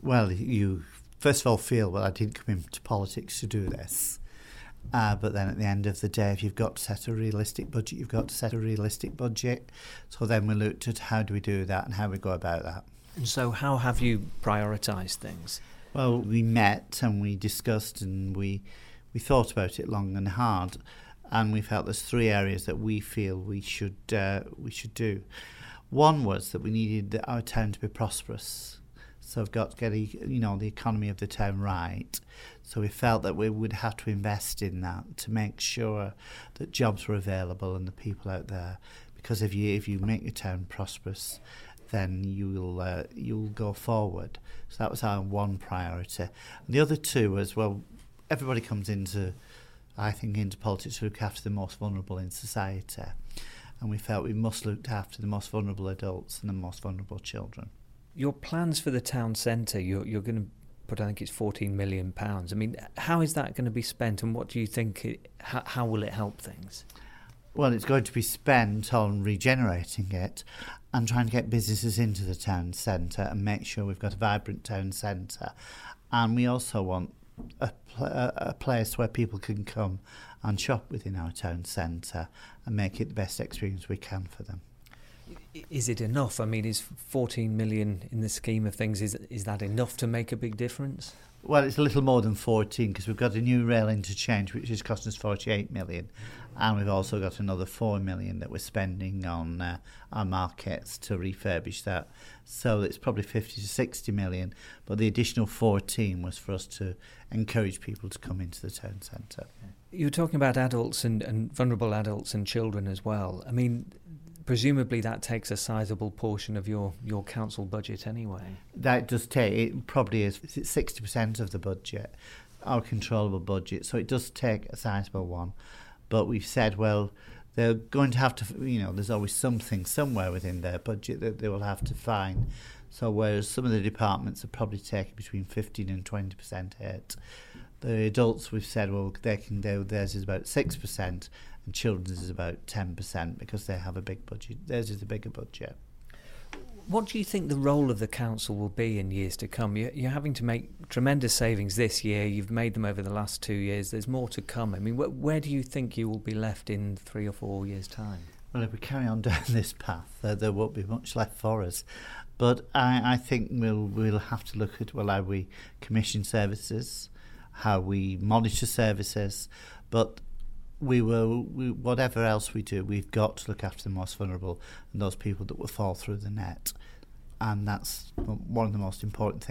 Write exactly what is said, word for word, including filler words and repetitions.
Well, you first of all feel, well, I didn't come into politics to do this. Uh, but then at the end of the day, if you've got to set a realistic budget, you've got to set a realistic budget. So then we looked at how do we do that and how we go about that. And so how have you prioritised things? Well, we met and we discussed and we we thought about it long and hard, and we felt there's three areas that we feel we should uh, we should do. One was that we needed our town to be prosperous. So we've got to get, you know, the economy of the town right. So we felt that we would have to invest in that to make sure that jobs were available and the people out there. Because if you if you make your town prosperous, then you'll uh, you'll go forward. So that was our one priority. And the other two was, well, everybody comes into, I think, into politics to look after the most vulnerable in society. And we felt we must look after the most vulnerable adults and the most vulnerable children. Your plans for the town centre, you're, you're going to put, I think it's fourteen million pounds. I mean, how is that going to be spent, and what do you think, it, how, how will it help things? Well, it's going to be spent on regenerating it and trying to get businesses into the town centre and make sure we've got a vibrant town centre. And we also want a, pl- a place where people can come and shop within our town centre and make it the best experience we can for them. Is it enough? I mean, is fourteen million in the scheme of things, is is that enough to make a big difference? Well, it's a little more than fourteen because we've got a new rail interchange which is costing us forty-eight million, and we've also got another four million that we're spending on uh, our markets to refurbish that. So it's probably fifty to sixty million, but the additional fourteen was for us to encourage people to come into the town centre. You were talking about adults and, and vulnerable adults and children as well. I mean, presumably that takes a sizable portion of your, your council budget anyway. That does take, it probably is sixty percent of the budget, our controllable budget, so it does take a sizable one. But we've said, well, they're going to have to, you know, there's always something somewhere within their budget that they will have to find. So whereas some of the departments are probably taking between fifteen and twenty percent hit, the adults we've said, well, they can do, theirs is about six percent, and children's is about ten percent because they have a big budget. Theirs is a bigger budget. What do you think the role of the council will be in years to come? You're, you're having to make tremendous savings this year. You've made them over the last two years. There's more to come. I mean, wh- where do you think you will be left in three or four years' time? Well, if we carry on down this path, uh, there won't be much left for us. But I, I think we'll we'll have to look at, well, how we commission services, how we monitor services, but we will, we, whatever else we do, we've got to look after the most vulnerable and those people that will fall through the net. And that's one of the most important things.